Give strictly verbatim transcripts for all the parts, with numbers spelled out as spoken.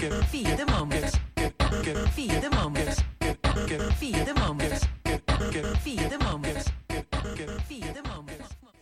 Feel the moment. Feel the moment. Feel the moment. Feel the moment. Feel the moment.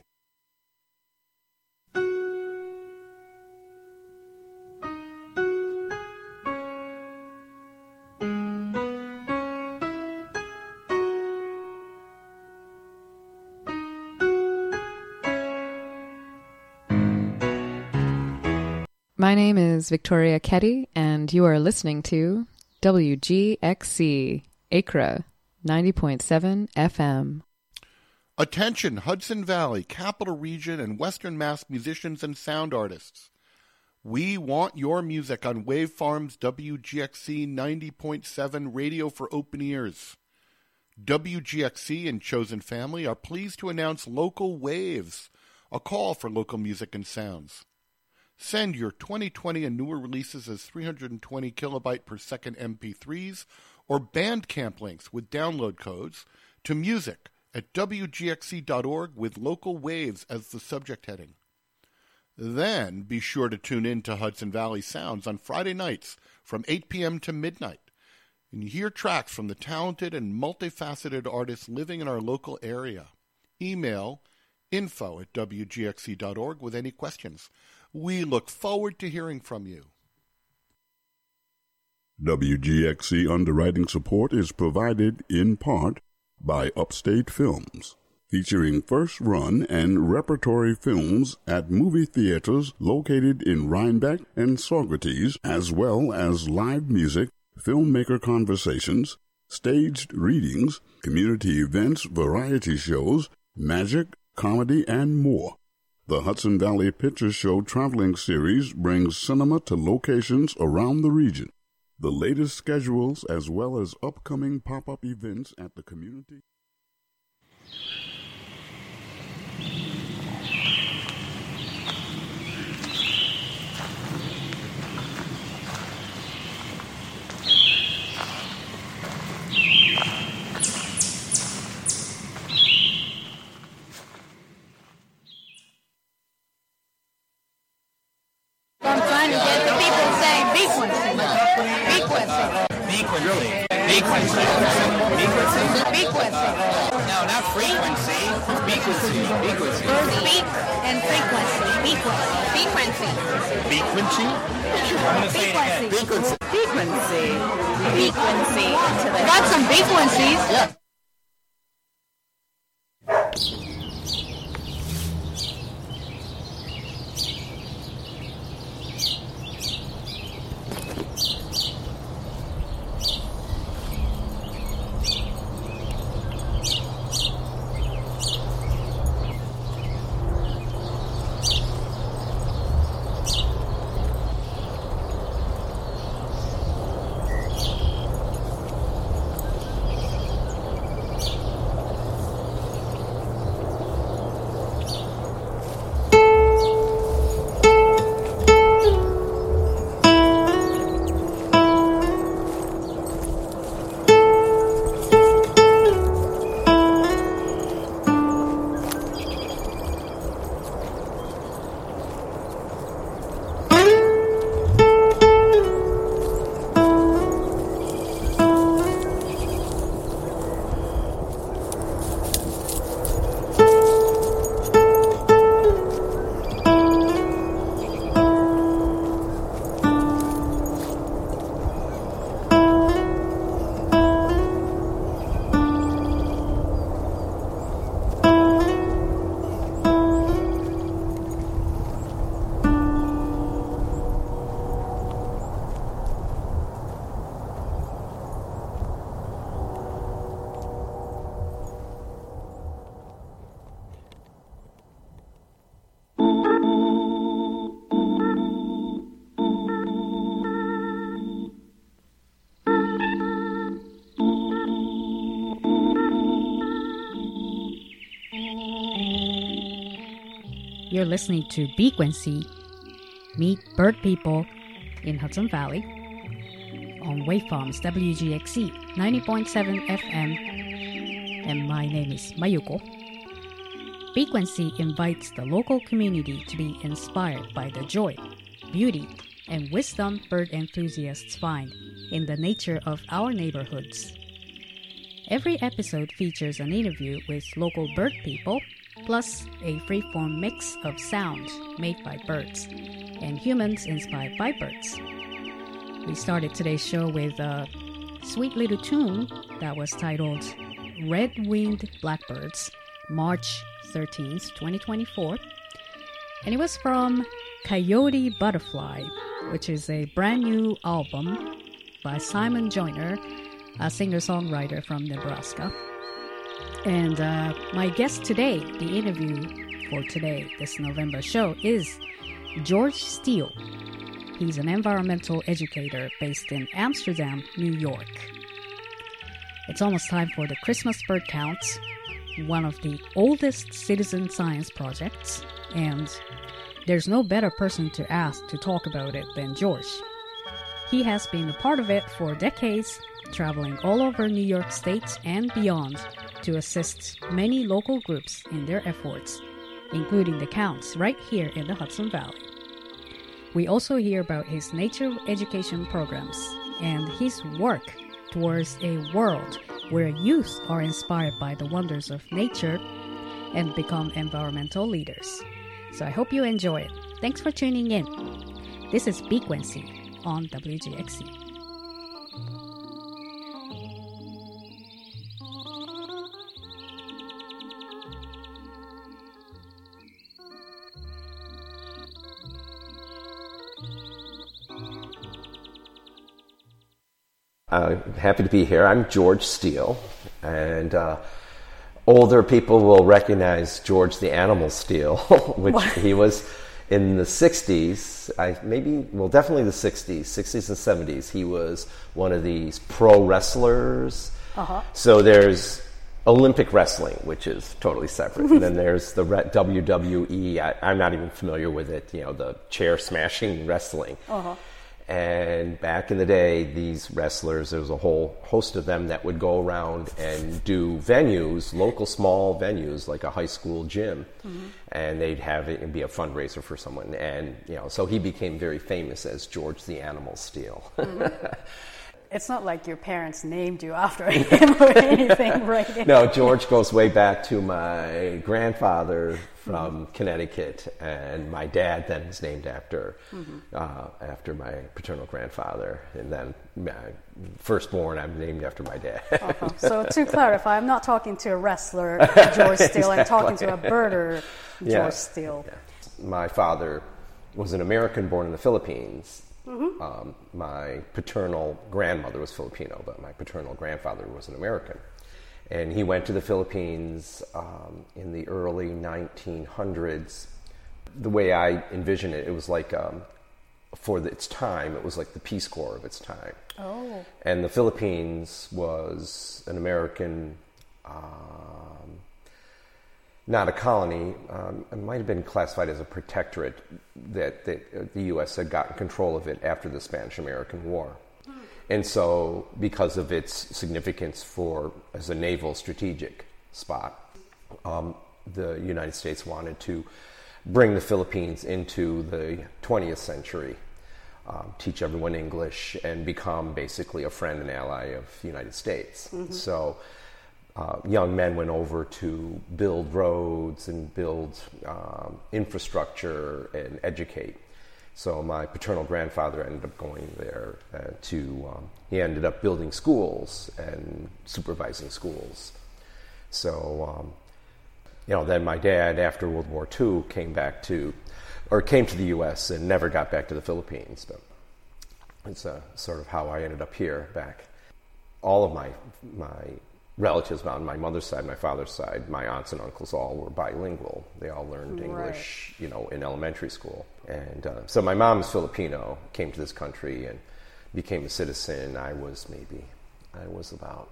My name is Victoria Ketty, and you are listening to W G X C, Acra, ninety point seven F M. Attention, Hudson Valley, Capital Region, and Western Mass musicians and sound artists. We want your music on Waveform's W G X C ninety point seven Radio for Open Ears. W G X C and Chosen Family are pleased to announce Local Waves, a call for local music and sounds. Send your twenty twenty and newer releases as three hundred twenty kilobyte per second M P threes or Bandcamp links with download codes to music at W G X C dot org with Local Waves as the subject heading. Then be sure to tune in to Hudson Valley Sounds on Friday nights from eight p.m. to midnight and hear tracks from the talented and multifaceted artists living in our local area. Email info at W G X C dot org with any questions. We look forward to hearing from you. W G X C underwriting support is provided in part by Upstate Films, featuring first-run and repertory films at movie theaters located in Rhinebeck and Saugerties, as well as live music, filmmaker conversations, staged readings, community events, variety shows, magic, comedy, and more. The Hudson Valley Picture Show Traveling Series brings cinema to locations around the region. The latest schedules as well as upcoming pop-up events at the community. I'm trying to get the people saying frequency. Frequency. Frequency. Frequency. Frequency. Frequency. No, not frequency. Frequency. Frequency. Speak and frequency. Frequency. Frequency? I'm going to say it again. Frequency. Frequency. Frequency. Got some frequencies. Yeah. You're listening to Frequency, Meet Bird People in Hudson Valley on Waveforms W G X C ninety point seven F M, and my name is Mayuko. Frequency invites the local community to be inspired by the joy, beauty, and wisdom bird enthusiasts find in the nature of our neighborhoods. Every episode features an interview with local bird people, plus a free-form mix of sounds made by birds and humans inspired by birds. We started today's show with a sweet little tune that was titled Red-Winged Blackbirds, March thirteenth, twenty twenty-four. And it was from Coyote Butterfly, which is a brand new album by Simon Joyner, a singer-songwriter from Nebraska. And uh, my guest today, the interview for today, this November show, is George Steele. He's an environmental educator based in Amsterdam, New York. It's almost time for the Christmas bird count, one of the oldest citizen science projects, and there's no better person to ask to talk about it than George. He has been a part of it for decades, traveling all over New York State and beyond to assist many local groups in their efforts, including the counts right here in the Hudson Valley. We also hear about his nature education programs and his work towards a world where youth are inspired by the wonders of nature and become environmental leaders. So I hope you enjoy it. Thanks for tuning in. This is Frequency on W G X C. Uh, happy to be here. I'm George Steele, and uh, older people will recognize George the Animal Steele, which what? He was in the sixties, I, maybe, well, definitely the sixties, sixties and seventies. He was one of these pro wrestlers. Uh-huh. So there's Olympic wrestling, which is totally separate. And then there's the W W E. I, I'm not even familiar with it, you know, the chair smashing wrestling. Uh-huh. And back in the day, these wrestlers, there was a whole host of them that would go around and do venues, local small venues, like a high school gym. Mm-hmm. And they'd have it and be a fundraiser for someone. And, you know, so he became very famous as George the Animal Steele. Mm-hmm. It's not like your parents named you after him or anything, right? No, George goes way back to my grandfather from mm-hmm. Connecticut, and my dad then is named after mm-hmm. uh, after my paternal grandfather, and then my firstborn, I'm named after my dad. Uh-huh. So to clarify, I'm not talking to a wrestler, George Steele. Exactly. I'm talking to a birder, George yeah. Steele. Yeah. My father was an American born in the Philippines. Mm-hmm. Um, my paternal grandmother was Filipino, but my paternal grandfather was an American. And he went to the Philippines um, in the early nineteen hundreds. The way I envision it, it was like, um, for the, its time, it was like the Peace Corps of its time. Oh. And the Philippines was an American, um, not a colony. Um, it might have been classified as a protectorate that, that uh, the U S had gotten control of it after the Spanish-American War. And so, because of its significance for as a naval strategic spot, um, the United States wanted to bring the Philippines into the twentieth century, um, teach everyone English, and become basically a friend and ally of the United States. Mm-hmm. So, uh, young men went over to build roads and build um, infrastructure and educate. So my paternal grandfather ended up going there uh, to, um, he ended up building schools and supervising schools. So, um, you know, then my dad, after World War Two, came back to, or came to the U S and never got back to the Philippines. But it's uh, sort of how I ended up here back. All of my my relatives on my mother's side, my father's side, my aunts and uncles all were bilingual. They all learned right. English, you know, in elementary school. And uh, so my mom is Filipino, came to this country and became a citizen. I was maybe, I was about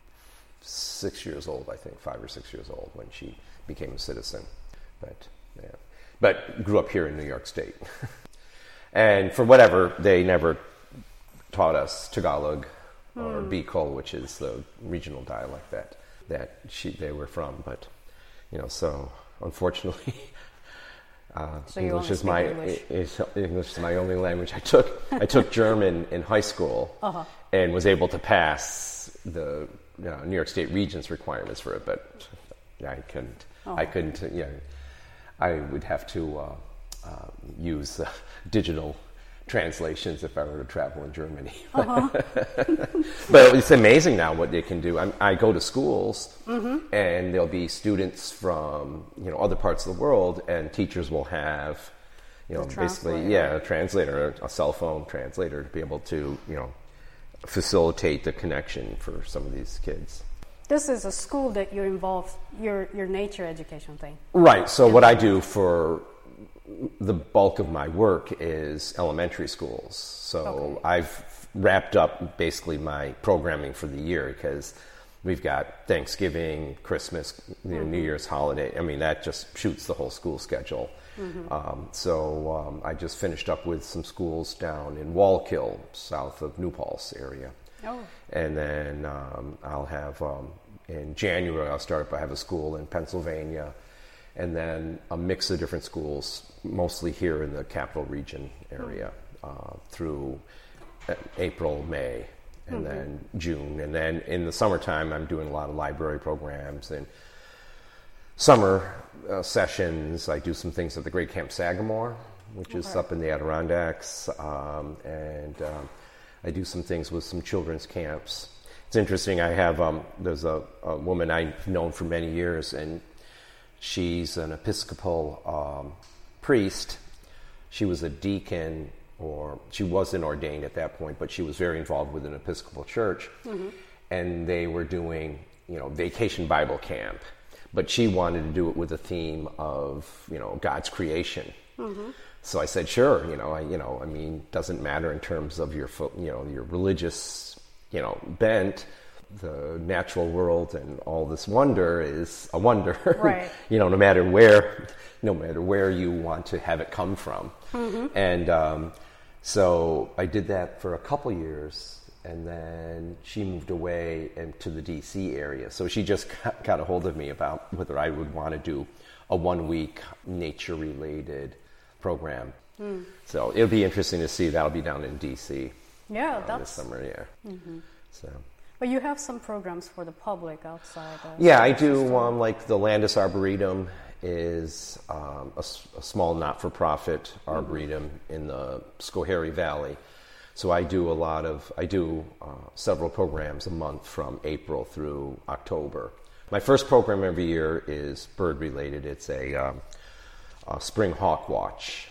six years old, I think, five or six years old when she became a citizen. But, yeah. But grew up here in New York State. And for whatever, they never taught us Tagalog or mm. Bicol, which is the regional dialect that that she they were from. But you know, so unfortunately, Uh, So you English only is speak my English. Is, English is my only language. I took I took German in high school Uh-huh. and was able to pass the you know, New York State Regents requirements for it, but I couldn't. Uh-huh. I couldn't. You know, I would have to uh, uh, use uh, digital translations if I were to travel in Germany. Uh-huh. But it's amazing now what they can do. I'm, I go to schools, Mm-hmm. and there'll be students from you know other parts of the world, and teachers will have you know The basically translator. yeah a translator, a cell phone translator to be able to you know facilitate the connection for some of these kids. This is a school that you're involved, your your nature education thing. Right. So what I do for the bulk of my work is elementary schools. So Okay. I've wrapped up basically my programming for the year because we've got Thanksgiving, Christmas, you know, New Year's holiday. I mean, that just shoots the whole school schedule. Um, so um, I just finished up with some schools down in Wallkill, south of New Paltz area. Oh. And then um, I'll have, um, in January, I'll start up, I have a school in Pennsylvania, and then a mix of different schools, mostly here in the capital region area, uh, through uh, April, May, and then June. And then in the summertime, I'm doing a lot of library programs and summer uh, sessions. I do some things at the Great Camp Sagamore, which is up in the Adirondacks, um, and um, I do some things with some children's camps. It's interesting. I have um, there's a, a woman I've known for many years, and she's an Episcopal um, priest. She was a deacon, or she wasn't ordained at that point, but she was very involved with an Episcopal church, and they were doing you know vacation Bible camp. But she wanted to do it with a theme of, you know, God's creation. So I said, sure, you know, I, you know, I mean, doesn't matter in terms of your, fo- you know, your religious, you know, bent. The natural world and all this wonder is a wonder, Right. you know, no matter where, no matter where you want to have it come from. And um, so I did that for a couple years. And then she moved away into the D C area. So she just got, got a hold of me about whether I would want to do a one-week nature-related program. So it'll be interesting to see. That'll be down in D C Yeah, uh, this that's. summer, yeah. So But you have some programs for the public outside. Uh, yeah, I do. Um, like the Landis Arboretum is um, a, s- a small not-for-profit arboretum in the Schoharie Valley. So I do a lot of, I do uh, several programs a month from April through October. My first program every year is bird related. It's a, um, a spring hawk watch.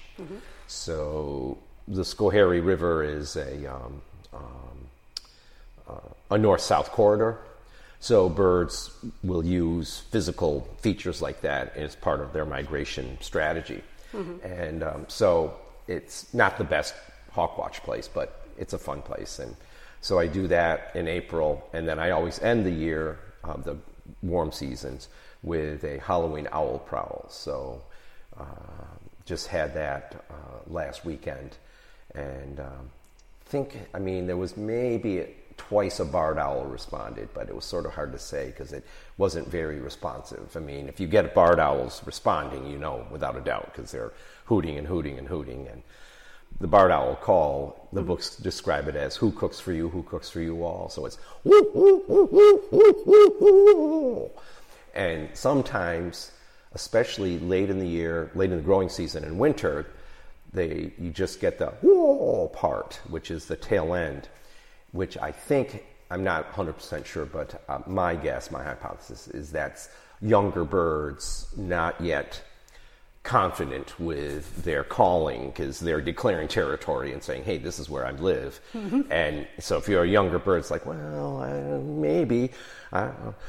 So the Schoharie River is a, um, um, uh, a north-south corridor. So birds will use physical features like that as part of their migration strategy. And um, so it's not the best hawk watch place, but it's a fun place. And so I do that in April, and then I always end the year, uh, the warm seasons, with a Halloween owl prowl. So uh, just had that uh, last weekend, and um, think, I mean, there was maybe twice a barred owl responded, but it was sort of hard to say because it wasn't very responsive. I mean, if you get barred owls responding, you know without a doubt because they're hooting and hooting and hooting. And the barred owl call, the books describe it as who cooks for you, who cooks for you all. So it's woo, woo, woo, woo, woo, woo, woo. And sometimes, especially late in the year, late in the growing season in winter, they you just get the whoa part, which is the tail end, which I think, I'm not one hundred percent sure, but uh, my guess, my hypothesis is that's younger birds not yet confident with their calling because they're declaring territory and saying, hey, this is where I live. And so if you're a younger bird, it's like, well, uh, maybe. I don't know.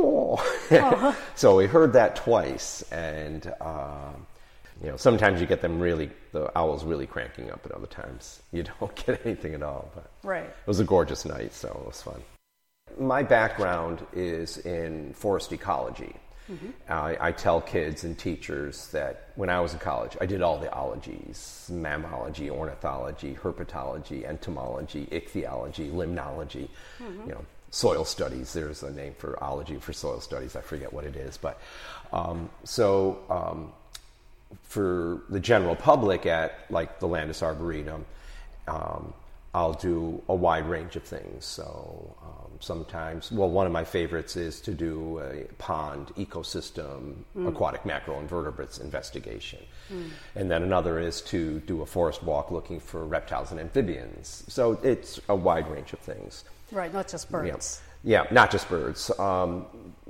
Oh. So we heard that twice, and um, you know, sometimes you get them really, the owls really cranking up, and other times you don't get anything at all. But Right. it was a gorgeous night, so it was fun. My background is in forest ecology. I, I tell kids and teachers that when I was in college, I did all the ologies: mammalogy, ornithology, herpetology, entomology, ichthyology, limnology, you know, soil studies. There's a name for ology for soil studies. I forget what it is. But um, so um, for the general public at like the Landis Arboretum, um, I'll do a wide range of things. So um, sometimes, well, one of my favorites is to do a pond ecosystem, mm. aquatic macroinvertebrates investigation. Mm. And then another is to do a forest walk looking for reptiles and amphibians. So it's a wide range of things. Right, not just birds. Yeah, yeah not just birds. Um,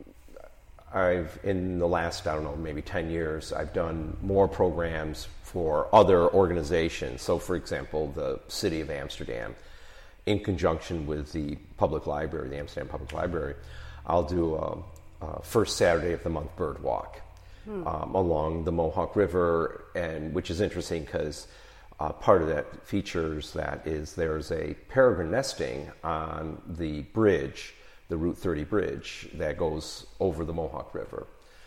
I've, in the last, I don't know, maybe ten years, I've done more programs for other organizations. So, for example, the City of Amsterdam, in conjunction with the public library, the Amsterdam Public Library, I'll do a, a first Saturday of the month bird walk hmm. um, along the Mohawk River, and which is interesting because uh, part of that features that is there's a peregrine nesting on the bridge, the Route thirty bridge that goes over the Mohawk River.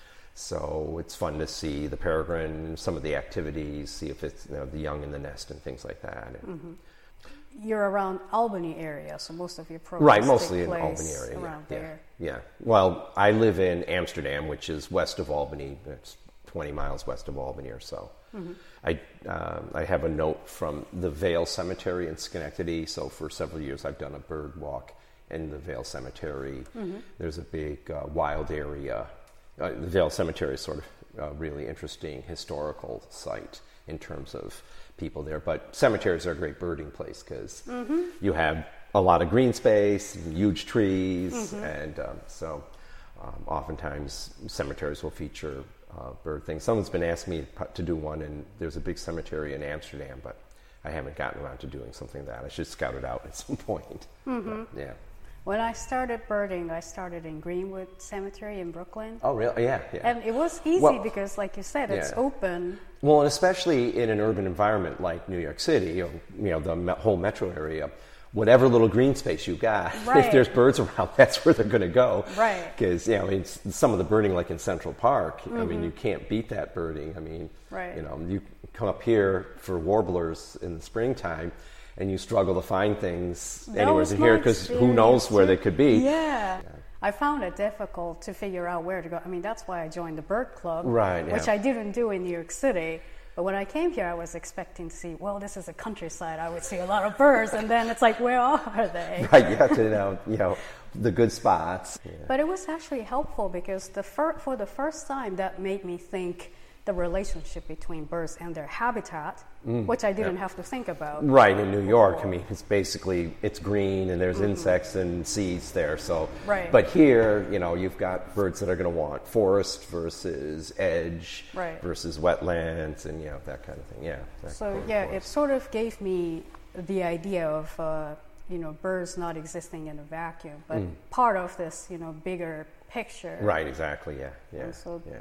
So it's fun to see the peregrine, some of the activities, see if it's, you know, the young in the nest and things like that. And mm-hmm. You're around Albany area, so most of your programs right, mostly take in place Albany area. Around yeah, there. Yeah, yeah. Well, I live in Amsterdam, which is west of Albany. It's twenty miles west of Albany or so. Mm-hmm. I um, I have a note from the Vale Cemetery in Schenectady. So for several years, I've done a bird walk in the Vale Cemetery. Mm-hmm. There's a big uh, wild area. Uh, the Vale Cemetery is sort of a really interesting historical site in terms of people there. But cemeteries are a great birding place because mm-hmm. you have a lot of green space, huge trees, mm-hmm. and um, so um, oftentimes cemeteries will feature uh, bird things. Someone's been asking me to do one, and there's a big cemetery in Amsterdam, but I haven't gotten around to doing something like that. I should scout it out at some point. Mm-hmm. But, yeah. When I started birding, I started in Greenwood Cemetery in Brooklyn. Oh, really? Yeah, yeah. And it was easy well, because, like you said, it's yeah. open. Well, and especially in an urban environment like New York City, or, you know, the me- whole metro area, whatever little green space you got, right. if there's birds around, that's where they're going to go. Right. Because, you know, I mean, some of the birding, like in Central Park, mm-hmm. I mean, you can't beat that birding. I mean, right. you know, you come up here for warblers in the springtime, and you struggle to find things that anywhere in here because who knows where they could be. Yeah. yeah. I found it difficult to figure out where to go. I mean, that's why I joined the bird club, right, yeah. which I didn't do in New York City. But when I came here, I was expecting to see, well, this is a countryside. I would see a lot of birds. And then it's like, where are they? Right, you have to know, you know the good spots. Yeah. But it was actually helpful because the fir- for the first time, that made me think the relationship between birds and their habitat, mm, which I didn't yeah. have to think about. Right, in New York, I mean, it's basically, it's green and there's mm-hmm. insects and seeds there, so. Right. But here, you know, you've got birds that are going to want forest versus edge right. versus wetlands and, you know, that kind of thing, yeah. So, yeah, it sort of gave me the idea of, uh, you know, birds not existing in a vacuum, but mm. part of this, you know, bigger picture. Right, exactly, yeah, yeah, so, yeah.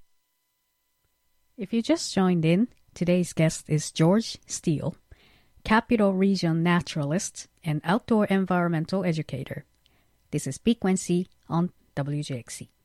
If you just joined in, today's guest is George Steele, Capital Region naturalist and outdoor environmental educator. This is Frequency on W G X C.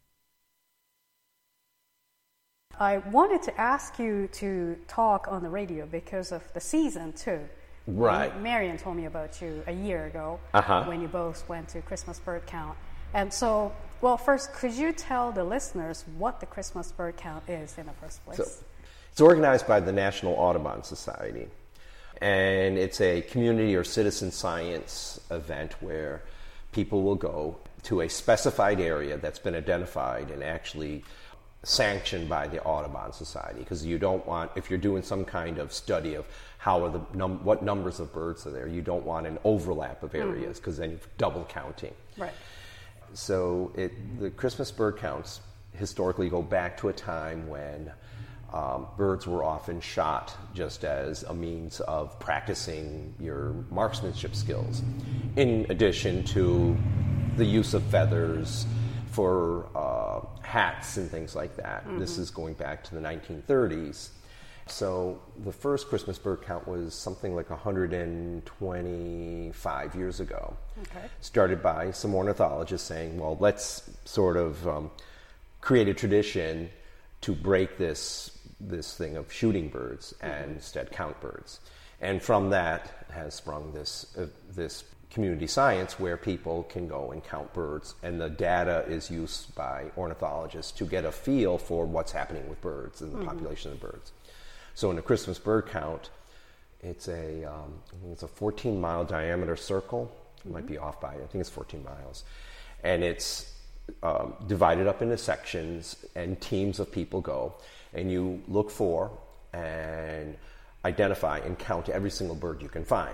I wanted to ask you to talk on the radio because of the season, too. Right. Marion told me about you a year ago uh-huh. when you both went to Christmas Bird Count. And so, well, first, could you tell the listeners what the Christmas Bird Count is in the first place? So, it's organized by the National Audubon Society, and it's a community or citizen science event where people will go to a specified area that's been identified and actually sanctioned by the Audubon Society, because you don't want, if you're doing some kind of study of how are the num- what numbers of birds are there, you don't want an overlap of areas because mm-hmm. then you're double counting. Right. So it, the Christmas bird counts historically go back to a time when um, birds were often shot just as a means of practicing your marksmanship skills, in addition to the use of feathers for uh, hats and things like that. Mm-hmm. This is going back to the nineteen thirties. So the first Christmas bird count was something like one hundred twenty-five years ago. Okay. Started by some ornithologists saying, well, let's sort of um, create a tradition to break this this thing of shooting birds and mm-hmm. instead count birds. And from that has sprung this uh, this community science where people can go and count birds, and the data is used by ornithologists to get a feel for what's happening with birds and the mm-hmm. population of birds. So in a Christmas bird count, it's a um, it's a fourteen mile diameter circle. It might be off by, I think it's fourteen miles, and it's um, divided up into sections, and teams of people go, and you look for and identify and count every single bird you can find.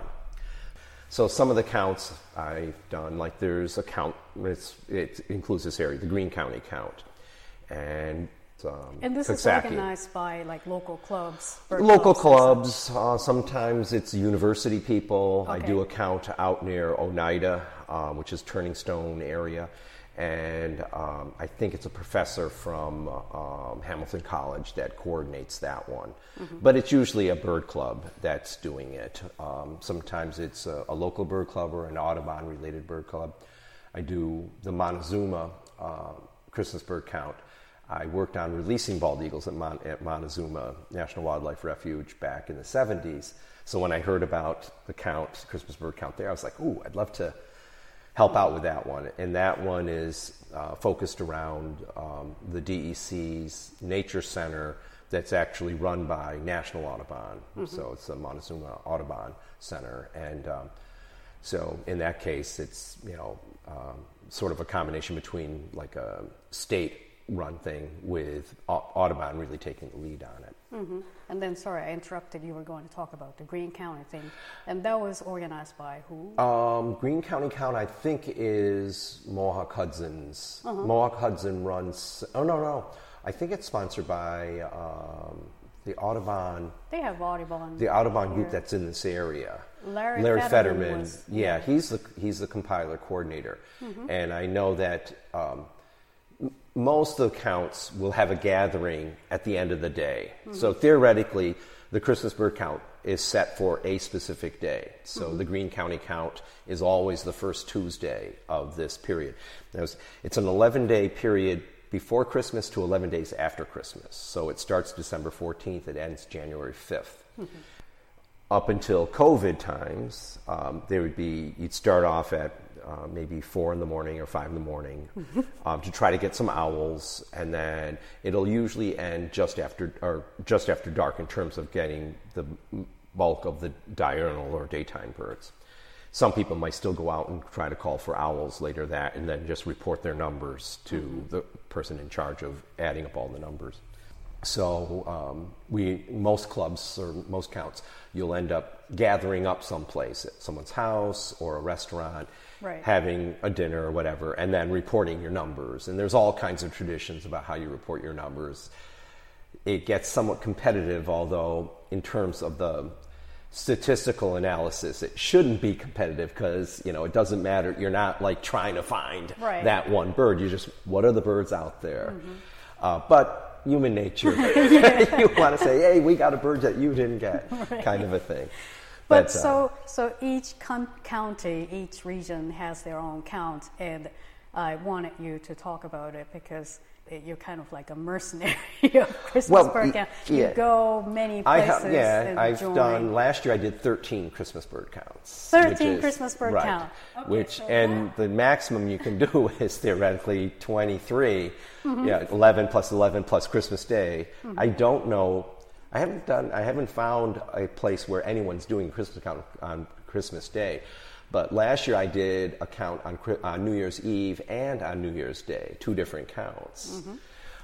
So some of the counts I've done, like there's a count, it's, it includes this area, the Greene County count, and um, and this Coxsackie. is organized by like local clubs? bird Local clubs, clubs, uh, sometimes it's university people. Okay. I do a count out near Oneida, uh, which is Turning Stone area, and um, I think it's a professor from uh, um, Hamilton College that coordinates that one. Mm-hmm. But it's usually a bird club that's doing it. Um, sometimes it's a, a local bird club or an Audubon-related bird club. I do the Montezuma uh, Christmas bird count. I worked on releasing bald eagles at, Mon- at Montezuma National Wildlife Refuge back in the seventies. So when I heard about the count, Christmas bird count there, I was like, ooh, I'd love to help out with that one. And that one is uh, focused around um, the D E C's Nature Center that's actually run by National Audubon. Mm-hmm. So it's the Montezuma Audubon Center. And um, so in that case, it's, you know, um, sort of a combination between like a state run thing with Audubon really taking the lead on it. Mm-hmm. And then, sorry, I interrupted. You were going to talk about the Greene County thing, and that was organized by who? Um, Greene County Count, I think, is Mohawk Hudson's. Uh-huh. Mohawk Hudson runs. Oh no, no, I think it's sponsored by um, the Audubon. They have Audubon. The Audubon here. group that's in this area. Larry, Larry Fetterman. Fetterman Was, yeah, yeah, he's the he's the compiler coordinator, mm-hmm. and I know that. Um, Most of the counts will have a gathering at the end of the day. Mm-hmm. So theoretically, the Christmas bird count is set for a specific day. So mm-hmm. the Greene County count is always the first Tuesday of this period. It's an eleven-day period before Christmas to eleven days after Christmas. So it starts December fourteenth, it ends January fifth. Mm-hmm. Up until COVID times, um, there would be, you'd start off at Uh, maybe four in the morning or five in the morning mm-hmm. um, to try to get some owls, and then it'll usually end just after or just after dark in terms of getting the bulk of the diurnal or daytime birds. Some people might still go out and try to call for owls later that, and then just report their numbers to mm-hmm. the person in charge of adding up all the numbers. So um, we most clubs or most counts, you'll end up gathering up someplace at someone's house or a restaurant. Right. Having a dinner or whatever, and then reporting your numbers. And there's all kinds of traditions about how you report your numbers. It gets somewhat competitive, although in terms of the statistical analysis, it shouldn't be competitive because, you know, it doesn't matter. You're not like trying to find right. that one bird. You just, what are the birds out there? Mm-hmm. Uh, but human nature, you want to say, hey, we got a bird that you didn't get, right. kind of a thing. But, but so, uh, so each com- county, each region has their own count, and I wanted you to talk about it because you're kind of like a mercenary of Christmas well, bird count. You yeah. go many places. I ha- yeah, and I've join. done. Last year, I did thirteen Christmas bird counts. Thirteen is, Christmas bird right, count. Okay, which so and that. the maximum you can do is theoretically twenty-three. Mm-hmm. Yeah, eleven plus eleven plus Christmas Day. Mm-hmm. I don't know. I haven't done. I haven't found a place where anyone's doing Christmas count on Christmas Day, but last year I did a count on, on New Year's Eve and on New Year's Day, two different counts. Mm-hmm.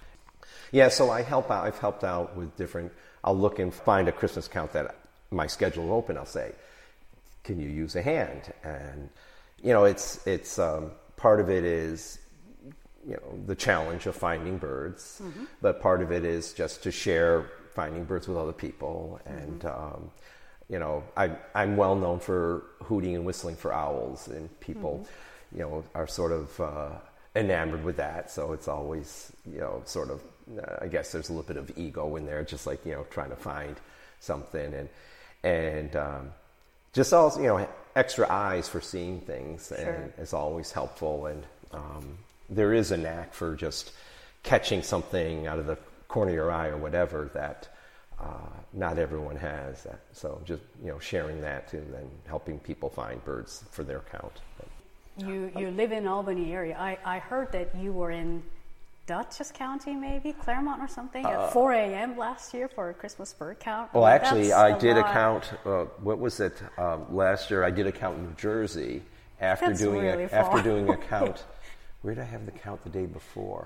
Yeah, so I help out. I've helped out with different. I'll look and find a Christmas count that my schedule is open. I'll say, "Can you use a hand?" And you know, it's it's um, part of it is. You know, the challenge of finding birds, mm-hmm. but part of it is just to share finding birds with other people. And, mm-hmm. um, you know, I, I'm well known for hooting and whistling for owls, and people, mm-hmm. you know, are sort of uh, enamored with that. So it's always, you know, sort of, uh, I guess there's a little bit of ego in there, just like, you know, trying to find something. And, and um, just also, you know, extra eyes for seeing things sure. and is always helpful. And, um, there is a knack for just catching something out of the corner of your eye or whatever that uh, not everyone has. That. So just, you know, sharing that and then helping people find birds for their count. You you live in Albany area. I, I heard that you were in Dutchess County, maybe Claremont or something, at uh, four a.m. last year for a Christmas bird count. Well, I mean, actually, I did lot. a count. Uh, what was it um, last year? I did a count in New Jersey after that's doing really a, far. after doing a count. Where did I have the count the day before?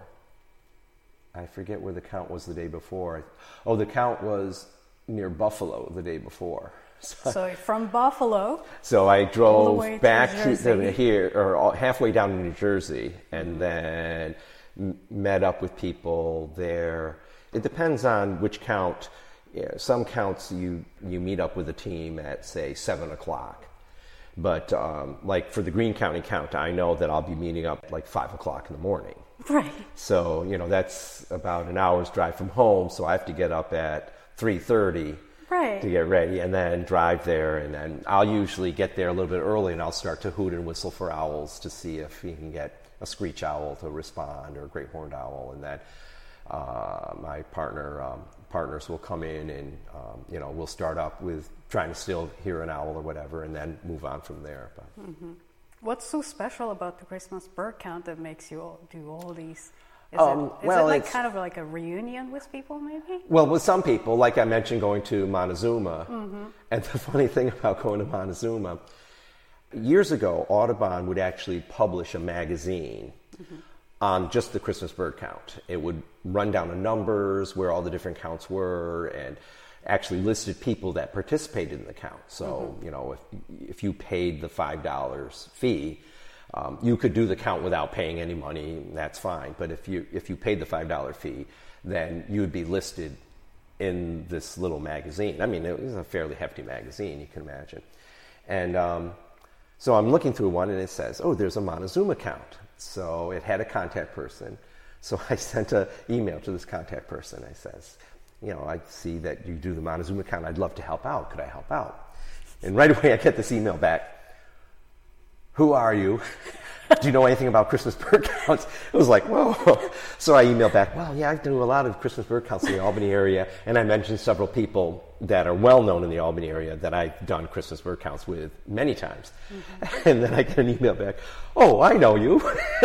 I forget where the count was the day before. Oh, the count was near Buffalo the day before. So, so from Buffalo. So I drove back to, to here, or halfway down to New Jersey, and then m- met up with people there. It depends on which count. Yeah, some counts you you meet up with a team at say seven o'clock, but um, like for the Greene County count, I know that I'll be meeting up like five o'clock in the morning. Right. So you know that's about an hour's drive from home. So I have to get up at three thirty. Right. To get ready and then drive there, and then I'll usually get there a little bit early and I'll start to hoot and whistle for owls to see if you can get a screech owl to respond or a great horned owl, and then uh, my partner um, partners will come in and um, you know we'll start up with trying to still hear an owl or whatever, and then move on from there. But. Mm-hmm. What's so special about the Christmas bird count that makes you all do all these? Is, um, it, is well, it like kind of like a reunion with people, maybe? Well, with some people, like I mentioned, going to Montezuma. Mm-hmm. And the funny thing about going to Montezuma, years ago, Audubon would actually publish a magazine mm-hmm. on just the Christmas bird count. It would run down the numbers, where all the different counts were, and actually listed people that participated in the count. So, mm-hmm. you know, if if you paid the five dollars fee, Um, you could do the count without paying any money, that's fine. But if you if you paid the five dollars fee, then you would be listed in this little magazine. I mean, it was a fairly hefty magazine, you can imagine. And um, so I'm looking through one, and it says, oh, there's a Montezuma count. So it had a contact person. So I sent an email to this contact person. I says, you know, I see that you do the Montezuma count. I'd love to help out. Could I help out? And right away I get this email back. Who are you? Do you know anything about Christmas bird counts? It was like, whoa. So I emailed back, well, yeah, I do a lot of Christmas bird counts in the Albany area, and I mentioned several people that are well known in the Albany area that I've done Christmas bird counts with many times. Mm-hmm. And then I get an email back, oh, I know you.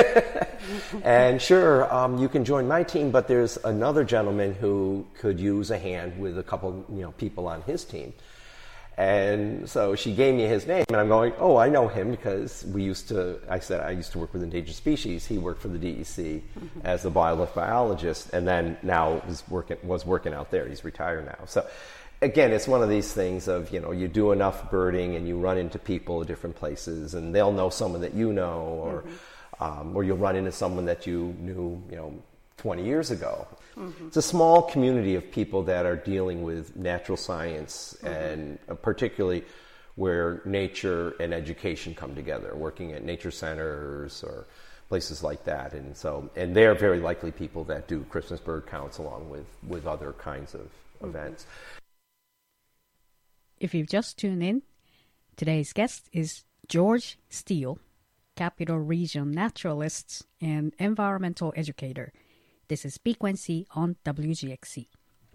And sure, um, you can join my team, but there's another gentleman who could use a hand with a couple, you know, people on his team. And so she gave me his name, and I'm going, oh, I know him because we used to, I said I used to work with endangered species. He worked for the D E C mm-hmm. as a wildlife biologist, and then now is working, was working out there. He's retired now. So again, it's one of these things of, you know, you do enough birding and you run into people at different places, and they'll know someone that you know, or, mm-hmm. um, or you'll run into someone that you knew, you know, twenty years ago. Mm-hmm. It's a small community of people that are dealing with natural science, mm-hmm. and uh, particularly where nature and education come together, working at nature centers or places like that. And so, and they're very likely people that do Christmas bird counts along with, with other kinds of mm-hmm. events. If you've just tuned in, today's guest is George Steele, Capital Region naturalist and environmental educator. This is Frequency on W G X C.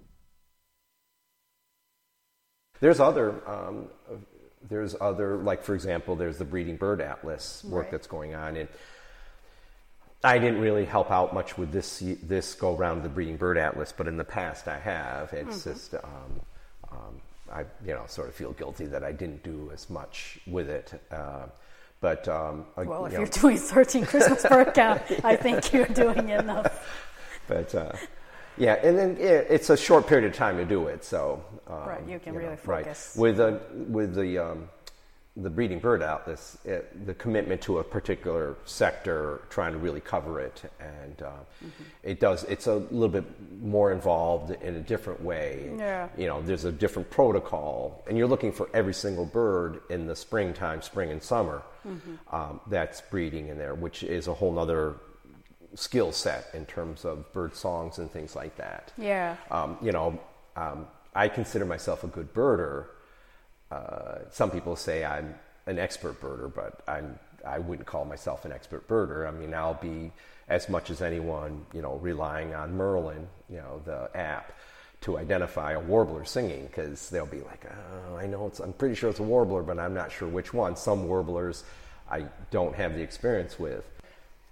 There's other, um, there's other, like for example, there's the Breeding Bird Atlas work right. that's going on, and I didn't really help out much with this this go around the Breeding Bird Atlas, but in the past I have. It's mm-hmm. just um, um, I you know sort of feel guilty that I didn't do as much with it. Uh, But um, well, if you you're know. doing thirteen Christmas bird count, yeah. I think you're doing enough. But uh, yeah, and then yeah, it's a short period of time to do it, so um, right, you can you really know, focus. Right. With the with the um, the Breeding Bird Atlas, it, the commitment to a particular sector, trying to really cover it, and uh, mm-hmm. it does. It's a little bit more involved in a different way. Yeah. You know, there's a different protocol, and you're looking for every single bird in the springtime, spring and summer. Mm-hmm. Um, that's breeding in there, which is a whole nother skill set in terms of bird songs and things like that. Yeah. Um, you know, um, I consider myself a good birder. Uh, some people say I'm an expert birder, but I'm I wouldn't call myself an expert birder. I mean, I'll be as much as anyone, you know, relying on Merlin, you know, the app, to identify a warbler singing, because they'll be like, oh, I know it's, I'm pretty sure it's a warbler, but I'm not sure which one. Some warblers I don't have the experience with.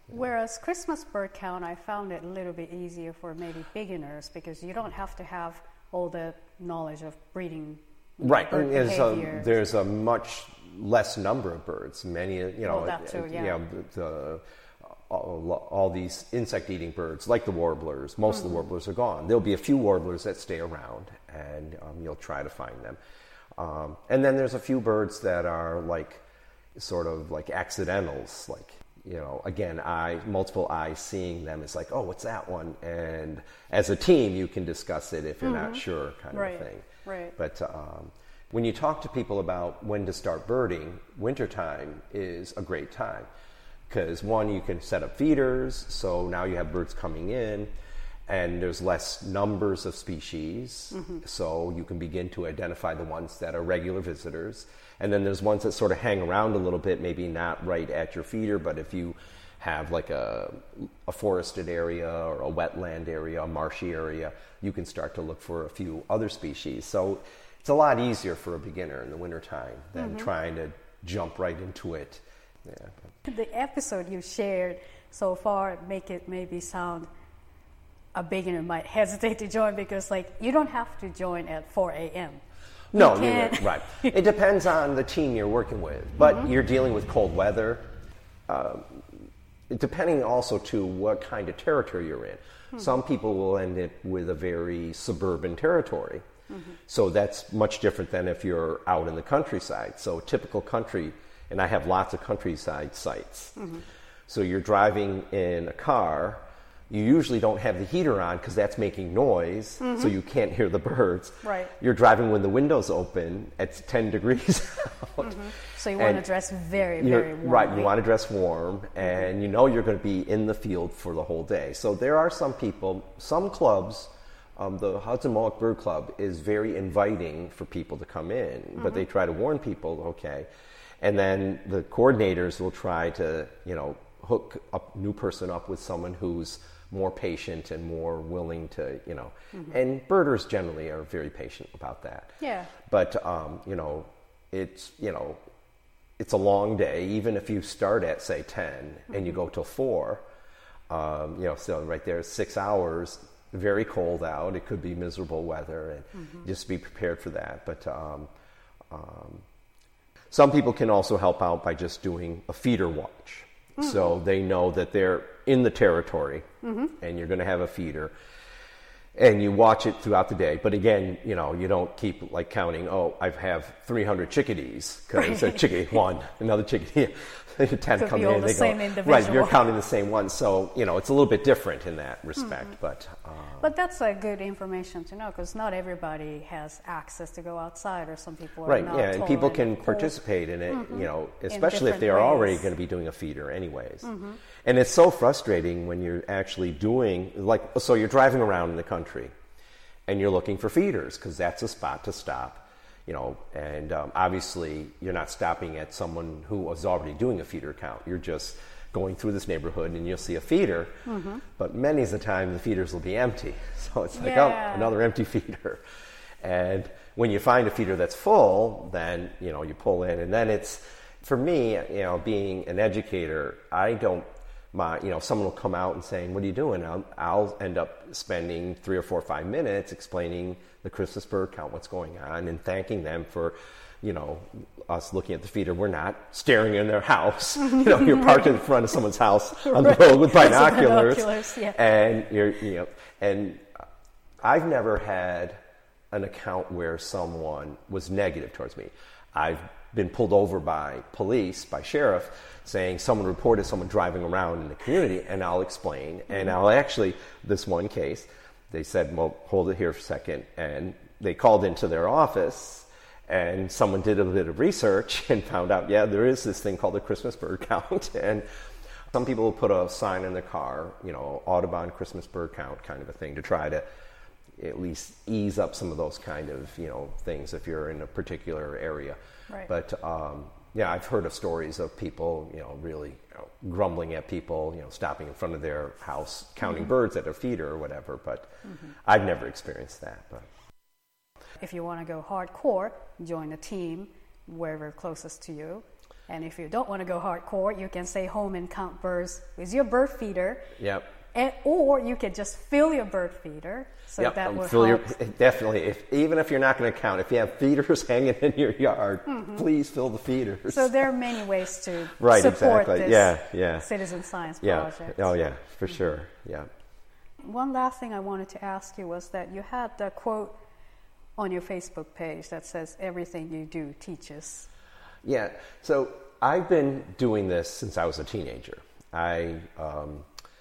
Whereas Christmas bird count, I found it a little bit easier for maybe beginners because you don't have to have all the knowledge of breeding. Right, bird and there's a, behavior. there's a much less number of birds. Many, you know, Oh, that too, yeah. you know, the, the, all, all these insect-eating birds, like the warblers, most Mm-hmm. of the warblers are gone. There'll be a few warblers that stay around, and um, you'll try to find them. Um, and then there's a few birds that are like, sort of like accidentals, like, you know, again, eye, multiple eyes seeing them is like, oh, what's that one? And as a team, you can discuss it if you're Mm-hmm. not sure, kind Right, of a thing. right. But um, when you talk to people about when to start birding, wintertime is a great time. Because one, you can set up feeders, so now you have birds coming in, and there's less numbers of species, Mm-hmm. so you can begin to identify the ones that are regular visitors. And then there's ones that sort of hang around a little bit, maybe not right at your feeder, but if you have like a, a forested area or a wetland area, a marshy area, you can start to look for a few other species. So it's a lot easier for a beginner in the wintertime than Mm-hmm. trying to jump right into it. Yeah. The episode you shared so far make it maybe sound a beginner might hesitate to join because like you don't have to join at four a.m. No, You you're can't- right. right. It depends on the team you're working with, but Mm-hmm. you're dealing with cold weather. Uh, depending also to what kind of territory you're in. Hmm. Some people will end up with a very suburban territory. Mm-hmm. So that's much different than if you're out in the countryside. So typical country, and I have lots of countryside sites. Mm-hmm. So you're driving in a car, you usually don't have the heater on because that's making noise, so you can't hear the birds. Mm-hmm. Right. You're driving with the windows open, it's ten degrees out. Mm-hmm. So you want to And dress very, you're- very warmly. Right, you want to dress warm, and you know you're going to be in the field for the whole day. So there are some people, some clubs, um, the Hudson Mohawk Bird Club is very inviting for people to come in, Mm-hmm. but they try to warn people, okay. And then the coordinators will try to, you know, hook a new person up with someone who's more patient and more willing to, you know, Mm-hmm. and birders generally are very patient about that. Yeah. But, um, you know, it's, you know, it's a long day, even if you start at, say, ten mm-hmm. and you go till four, um, you know, so right there, six hours, very cold out. It could be miserable weather, and Mm-hmm. just be prepared for that. But um, um, some people can also help out by just doing a feeder watch. Mm-hmm. So they know that they're in the territory, mm-hmm. and you're going to have a feeder. And you watch it throughout the day. But again, you know, you don't keep like counting, oh, I have three hundred chickadees, because a chickadee, one, another chickadee, ten Could come be in. all the they same go, individual. right, you're counting the same one. So, you know, it's a little bit different in that respect. Mm-hmm. But uh, But that's a good information to know because not everybody has access to go outside, or some people are right, not yeah, and people can tolerant of cold. participate in it, Mhm. you know, In especially if different they are already ways. going to be doing a feeder anyways. Mhm. And it's so frustrating when you're actually doing, like, so you're driving around in the country and you're looking for feeders because that's a spot to stop, you know, and um, obviously you're not stopping at someone who was already doing a feeder count. You're just going through this neighborhood and you'll see a feeder, Mhm. but many of the time the feeders will be empty. So it's like, Yeah. oh, another empty feeder. And when you find a feeder that's full, then, you know, you pull in. And then it's, for me, you know, being an educator, I don't, my, you know, someone will come out and saying, what are you doing? I'll, I'll end up spending three or four or five minutes explaining the Christmas bird count, what's going on, and thanking them for, you know, us looking at the feeder. We're not staring in their house. You know, you're parked in front of someone's house on the Right. road with With binoculars. binoculars, yeah. And you're, you know, and I've never had an account where someone was negative towards me. I've been pulled over by police, by sheriff, saying someone reported someone driving around in the community, and I'll explain. And I'll actually, this one case, they said, well, hold it here for a second. And they called into their office, and someone did a bit of research and found out, yeah, there is this thing called the Christmas bird count. And some people will put a sign in their car, you know, Audubon Christmas bird count kind of a thing, to try to at least ease up some of those kind of, you know, things if you're in a particular area. Right. But um, yeah, I've heard of stories of people, you know, really you know, grumbling at people, you know, stopping in front of their house, counting Mhm. birds at a feeder or whatever. But Mhm. I've never experienced that. But If you want to go hardcore, join a team wherever closest to you. And if you don't want to go hardcore, you can stay home and count birds with your bird feeder. Yep. And, or you can just fill your bird feeder. So yep. that um, will fill help. Your, definitely. If, even if you're not going to count, if you have feeders hanging in your yard, mm-hmm. please fill the feeders. So there are many ways to right, support exactly. this yeah, yeah. citizen science yeah. project. Oh, yeah, for mm-hmm. sure. Yeah. One last thing I wanted to ask you was that you had the quote on your Facebook page that says, everything you do teaches. Yeah. So I've been doing this since I was a teenager. I um,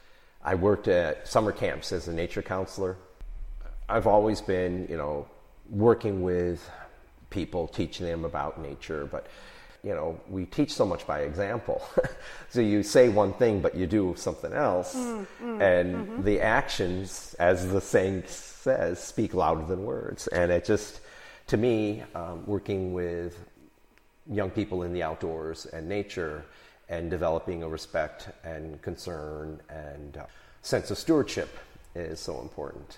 I worked at summer camps as a nature counselor. I've always been, you know, working with people, teaching them about nature, but, you know, we teach so much by example. So you say one thing, but you do something else, mm, mm, and mm-hmm. the actions, as the saying says, speak louder than words. And it just, to me, um, working with young people in the outdoors and nature and developing a respect and concern and uh, sense of stewardship is so important.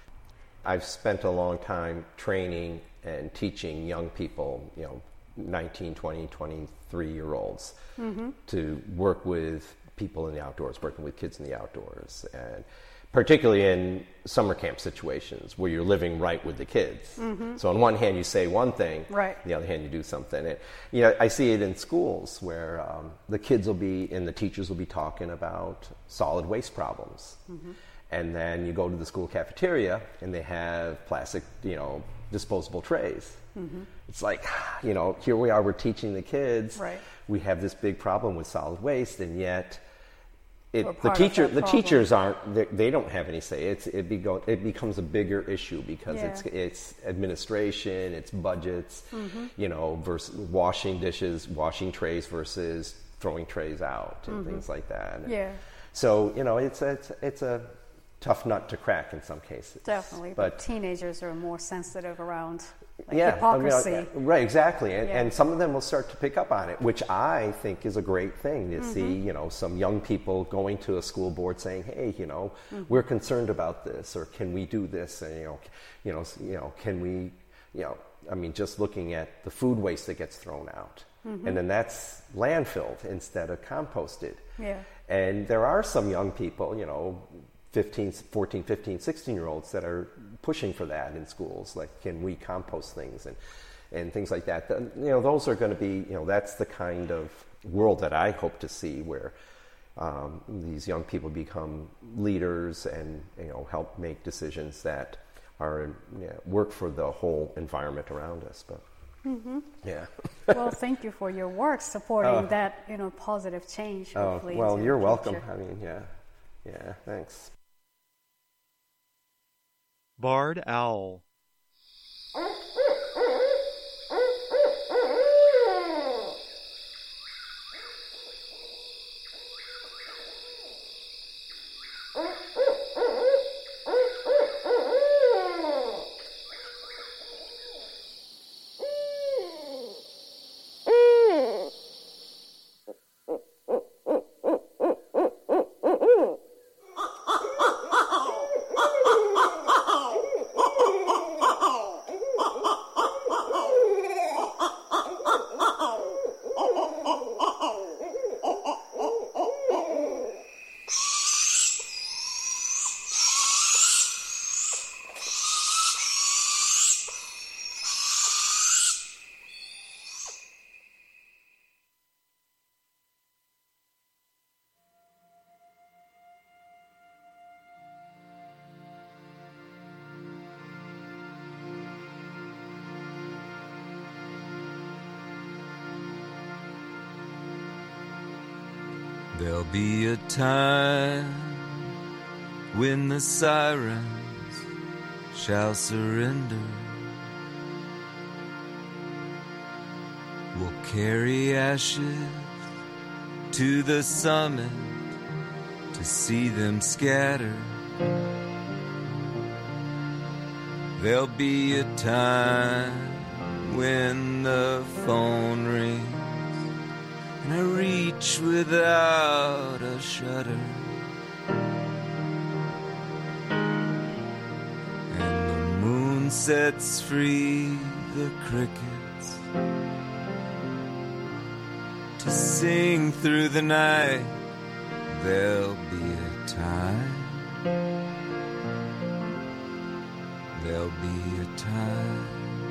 I've spent a long time training and teaching young people, you know, nineteen, twenty, twenty-three year olds mm-hmm. to work with people in the outdoors, working with kids in the outdoors, and particularly in summer camp situations where you're living right with the kids. Mm-hmm. So on one hand you say one thing, right. on the other hand you do something. And, you know, I see it in schools where um, the kids will be, and the teachers will be talking about solid waste problems. Mm-hmm. And then you go to the school cafeteria and they have plastic, you know, disposable trays. Mm-hmm. It's like, you know, here we are, we're teaching the kids. Right. We have this big problem with solid waste, and yet it, the teacher, the teachers aren't, they, they don't have any say. It's it, be go, it becomes a bigger issue because yeah. it's it's administration, it's budgets, mm-hmm. you know, versus washing dishes, washing trays versus throwing trays out and mm-hmm. things like that. And yeah. So, you know, it's it's it's a tough nut to crack in some cases. Definitely, but, but teenagers are more sensitive around like yeah, hypocrisy. I mean, right, exactly, and, yeah. and some of them will start to pick up on it, which I think is a great thing to mm-hmm. see. You know, some young people going to a school board saying, "Hey, you know, mm-hmm. we're concerned about this, or can we do this?" And you know, you know, you know, can we, you know, I mean, just looking at the food waste that gets thrown out, mm-hmm. and then that's landfilled instead of composted. Yeah, and there are some young people, you know, fifteen, fourteen, fifteen, sixteen year olds that are pushing for that in schools, like, can we compost things and and things like that. The, you know, those are going to be, you know, that's the kind of world that I hope to see, where um, these young people become leaders and, you know, help make decisions that are, you know, work for the whole environment around us. But mm-hmm. yeah. Well, thank you for your work supporting uh, that, you know, positive change. Hopefully, oh, well, you're welcome. future. I mean, yeah, yeah, thanks. Barred owl. There'll be a time when the sirens shall surrender. We'll carry ashes to the summit to see them scatter. There'll be a time when the phone rings and I reach without a shudder, and the moon sets free the crickets to sing through the night. There'll be a time. There'll be a time.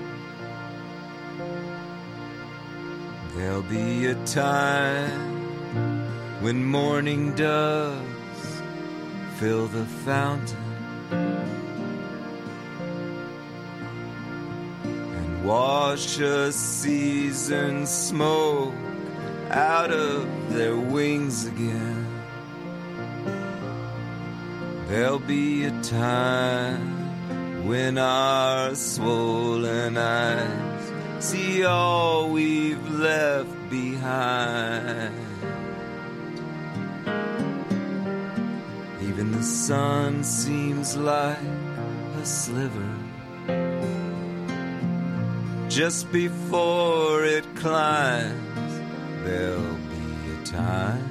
There'll be a time when morning doves fill the fountain and wash a season's smoke out of their wings again. There'll be a time when our swollen eyes see all we've left behind. Even the sun seems like a sliver just before it climbs. There'll be a time.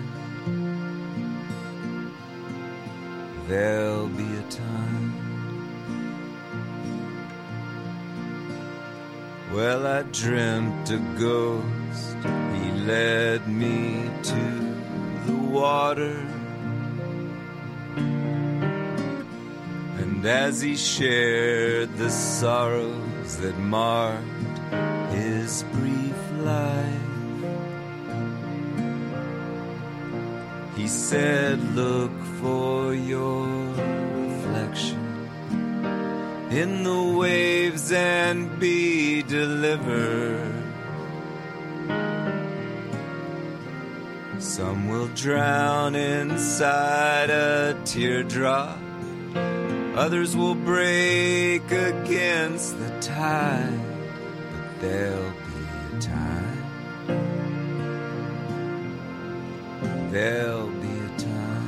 There'll be a time. Well, I dreamt a ghost. He led me to the water. And as he shared the sorrows that marked his brief life, he said, look for your reflection in the waves and be delivered. Some will drown inside a teardrop, others will break against the tide, but there'll be a time. There'll be a time.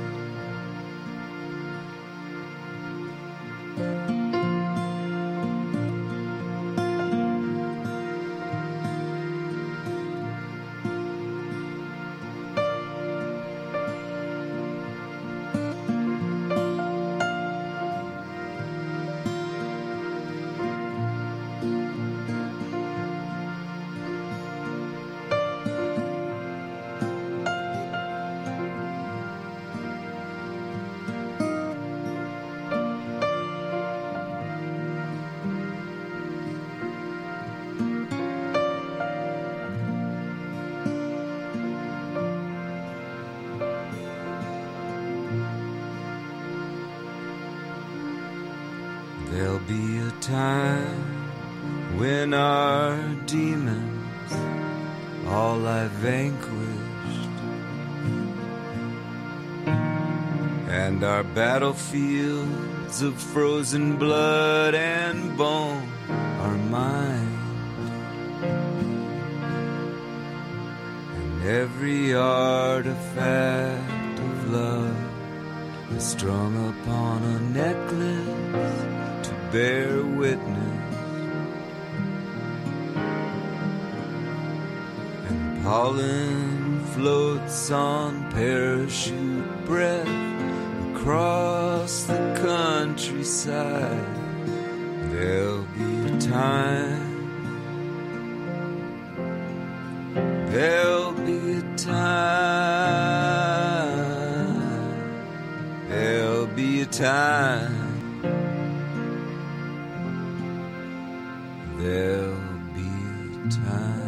There'll be a time when our demons all lie vanquished, and our battlefields of frozen blood and bone are mine, and every artifact of love is strung upon a necklace to bear witness, and pollen floats on parachute breath across the countryside. There'll be a time. There'll be a time. There'll be a time. There'll be a time.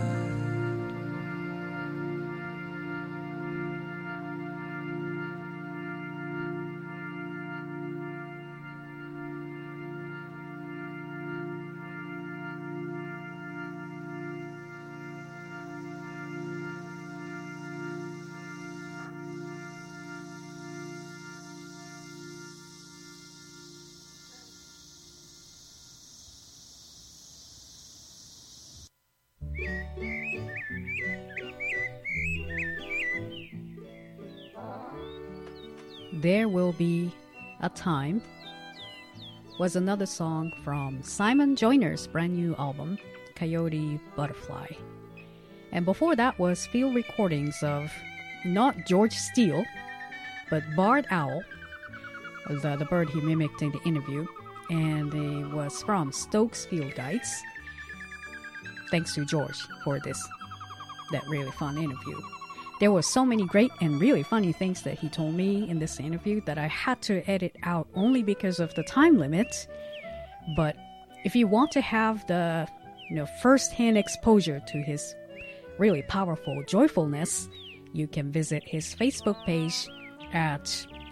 There Will Be a Time was another song from Simon Joyner's brand new album, Coyote Butterfly. And before that was field recordings of not George Steele, but Barred Owl, the, the bird he mimicked in the interview, and it was from Stokes Field Guides. Thanks to George for this that really fun interview. There were so many great and really funny things that he told me in this interview that I had to edit out only because of the time limit. But if you want to have the, you know, first-hand exposure to his really powerful joyfulness, you can visit his Facebook page at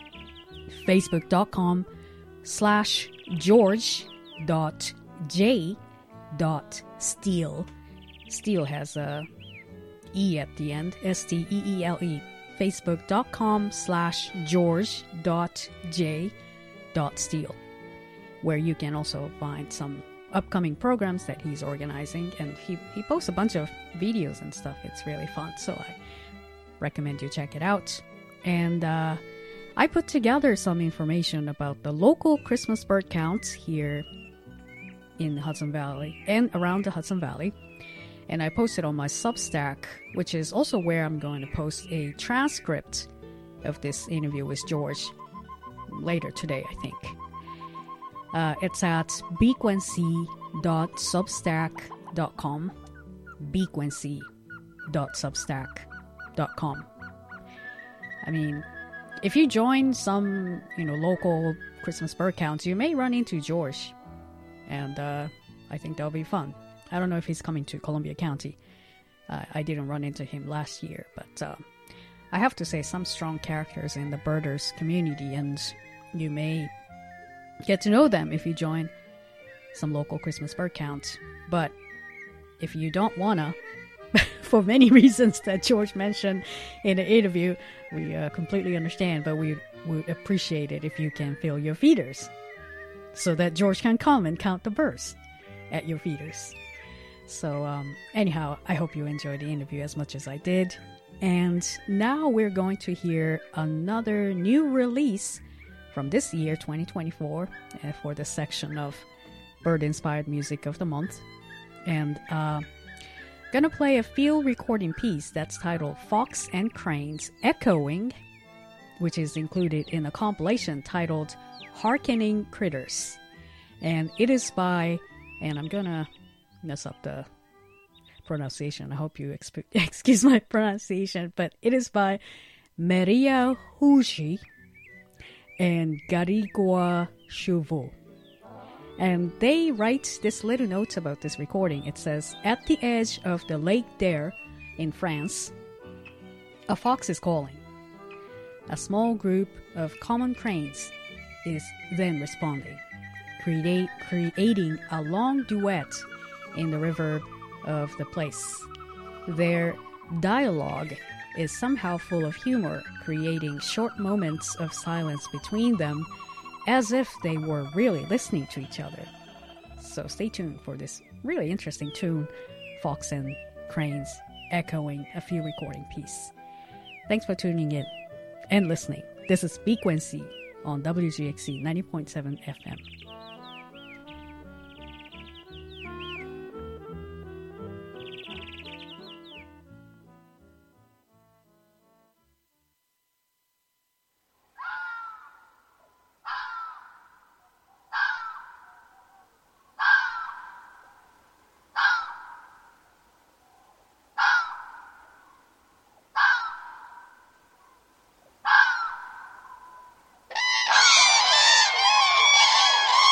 facebook.com slash george dot j dot steele. Steele has a E at the end, S T E E L E. Facebook.com slash george dot j dot steele, where you can also find some upcoming programs that he's organizing, and he, he posts a bunch of videos and stuff. It's really fun, so I recommend you check it out. And uh, I put together some information about the local Christmas bird counts here in the Hudson Valley and around the Hudson Valley. And I posted on my Substack, which is also where I'm going to post a transcript of this interview with George later today, I think. Uh, it's at bequency dot substack dot com. bequency dot substack dot com. I mean, if you join some, you know, local Christmas bird counts, you may run into George. And uh, I think that'll be fun. I don't know if he's coming to Columbia County. Uh, I didn't run into him last year, but uh, I have to say some strong characters in the birders community, and you may get to know them if you join some local Christmas bird counts. But if you don't wanna, for many reasons that George mentioned in the interview, we uh, completely understand, but we would appreciate it if you can fill your feeders so that George can come and count the birds at your feeders. So um, anyhow, I hope you enjoyed the interview as much as I did. And now we're going to hear another new release from this year, twenty twenty-four, uh, for the section of bird-inspired music of the month. And uh, gonna play a field recording piece that's titled Fox and Cranes Echoing, which is included in a compilation titled Harkening Critters. And it is by, and I'm gonna mess up the pronunciation. I hope you exp- excuse my pronunciation, but it is by Maria Huji and Garigua Chauveau. And they write this little note about this recording. It says, at the edge of the Lake d'Air in France, a fox is calling. A small group of common cranes is then responding, create, creating a long duet in the river of the place. Their dialogue is somehow full of humor, creating short moments of silence between them as if they were really listening to each other. So stay tuned for this really interesting tune, Fox and Cranes Echoing, a field recording piece. Thanks for tuning in and listening. This is Frequency on W G X C ninety point seven F M. Ah!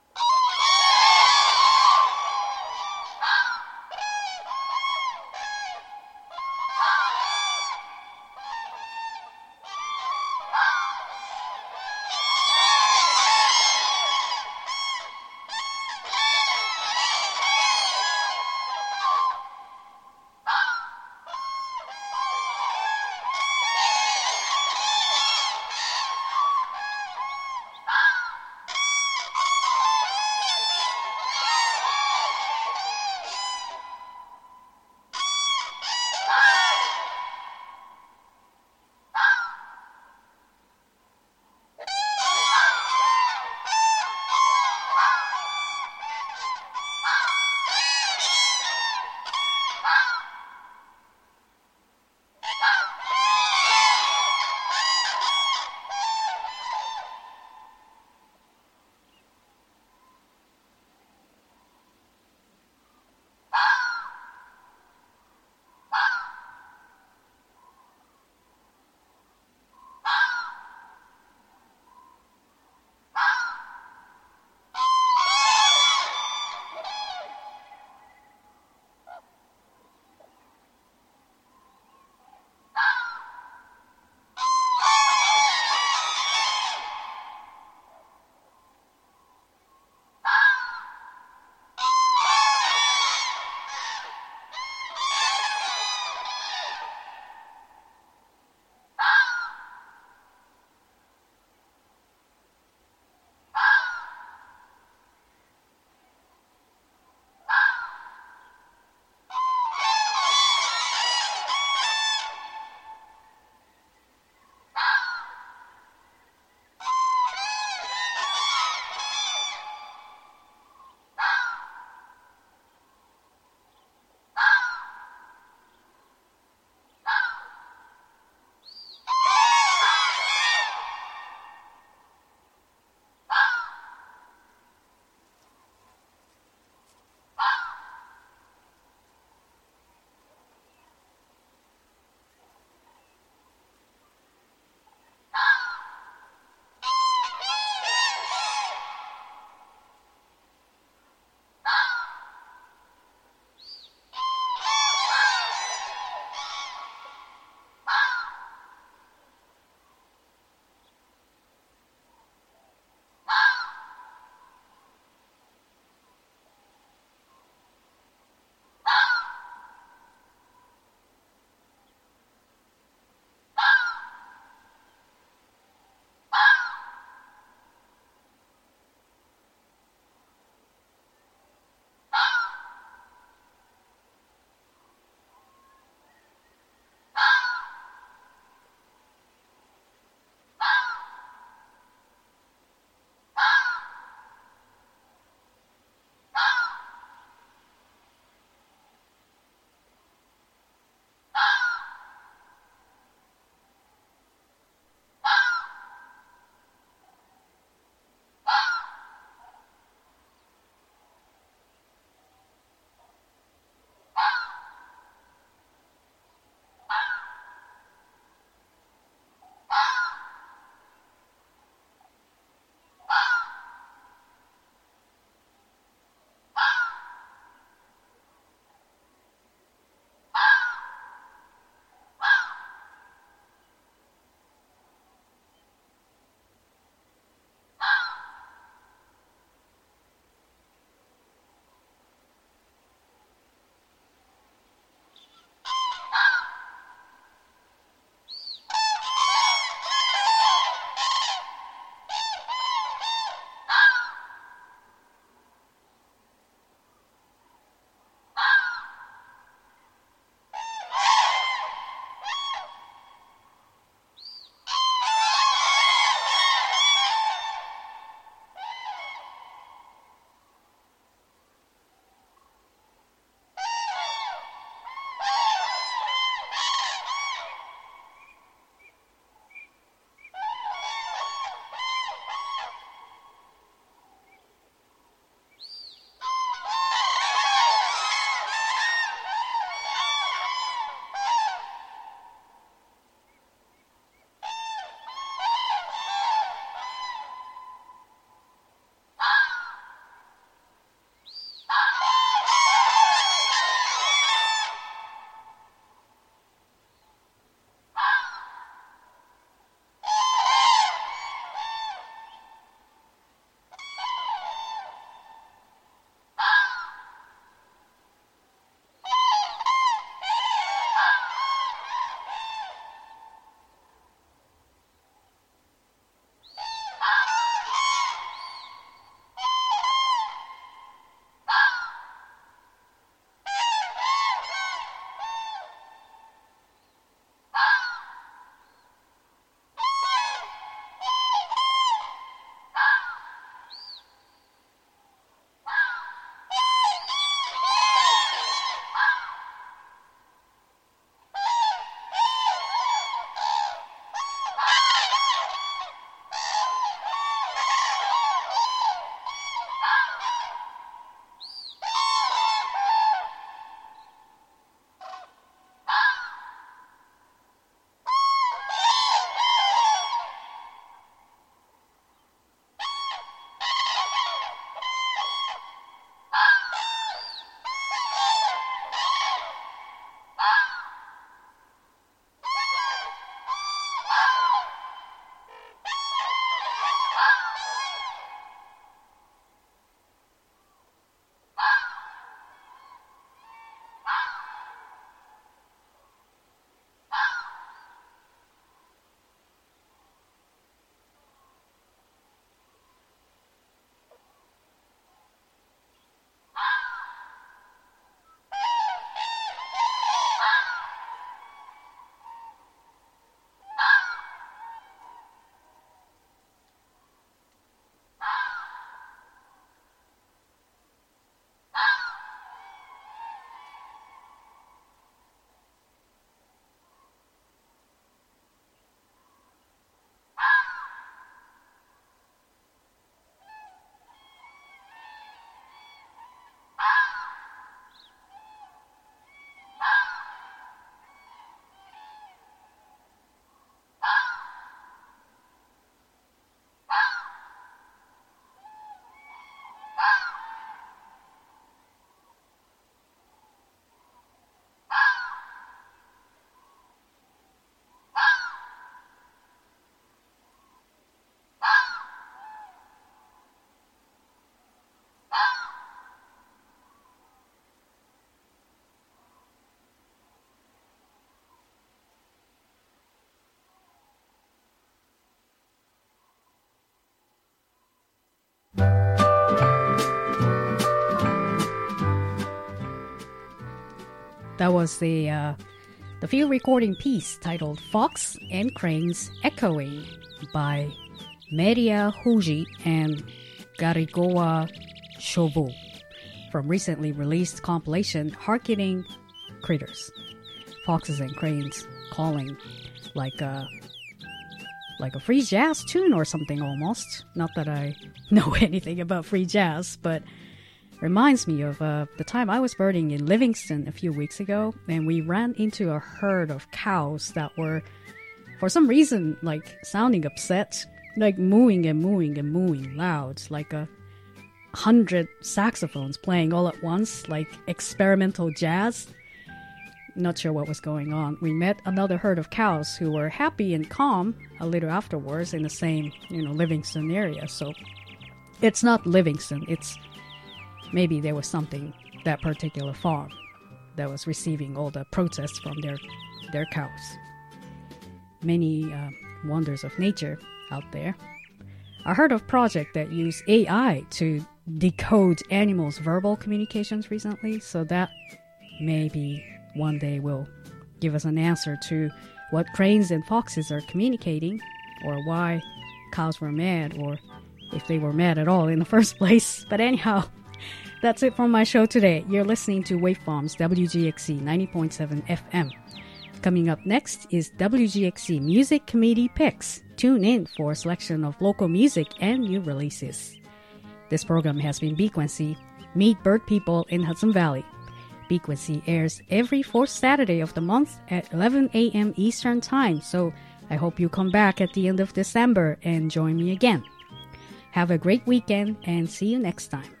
that was the uh, the field recording piece titled Fox and Cranes Echoing by Meria Huji and Garigoa Shobu from recently released compilation Harkening Critters. Foxes and cranes calling like a like a free jazz tune or something almost. Not that I know anything about free jazz, but reminds me of uh, the time I was birding in Livingston a few weeks ago, and we ran into a herd of cows that were, for some reason, like sounding upset, like mooing and mooing and mooing loud, like a hundred saxophones playing all at once, like experimental jazz. Not sure what was going on. We met another herd of cows who were happy and calm a little afterwards in the same, you know, Livingston area. So it's not Livingston. It's maybe there was something, that particular farm that was receiving all the protests from their their cows. Many uh, wonders of nature out there. I heard of project that use A I to decode animals' verbal communications recently, so that maybe one day will give us an answer to what cranes and foxes are communicating, or why cows were mad, or if they were mad at all in the first place. But anyhow, that's it from my show today. You're listening to Waveforms W G X C ninety point seven F M. Coming up next is W G X C Music Committee Picks. Tune in for a selection of local music and new releases. This program has been Bequency, Meet Bird People in Hudson Valley. Bequency airs every fourth Saturday of the month at eleven a.m. Eastern Time, so I hope you come back at the end of December and join me again. Have a great weekend and see you next time.